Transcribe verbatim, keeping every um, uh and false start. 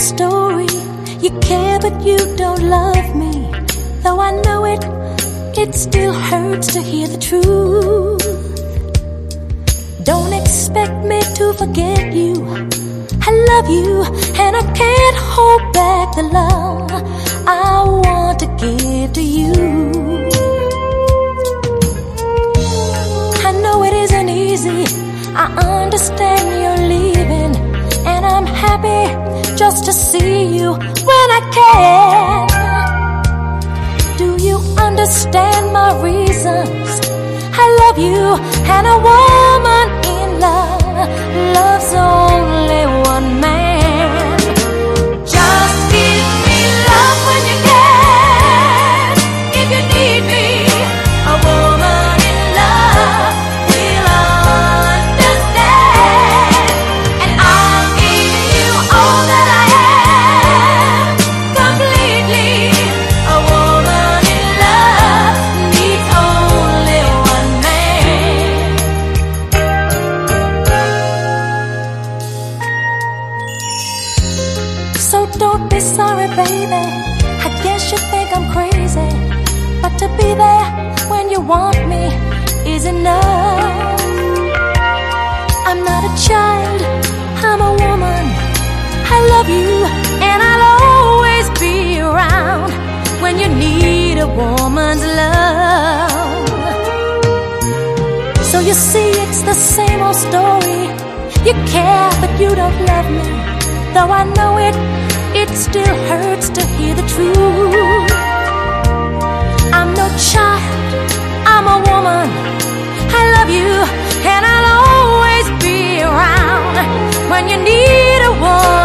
story. You care but you don't love me. Though I know it, it still hurts to hear the truth. Don't expect me to forget you. I love you and I can't hold back the love I want to give to you. I know it isn't easy, I understand you're leaving, and I'm happy just to see you when I can. Do you understand my reasons? I love you, and a woman in love loves only one man. Just give me love when you can. If you need me, a woman in love will understand. And I'll give you all that I am, completely. A woman in love needs only one man. So don't be sorry, baby. I guess you think I'm crazy, but to be there when you want me is enough. I'm not a child, I'm a woman. I love you and I'll always be around when you need a woman's love. So you see, it's the same old story. You care but you don't love me. Though I know it, it still hurts to hear the truth. I'm no child, I'm a woman. I love you and I'll always be around when you need a woman.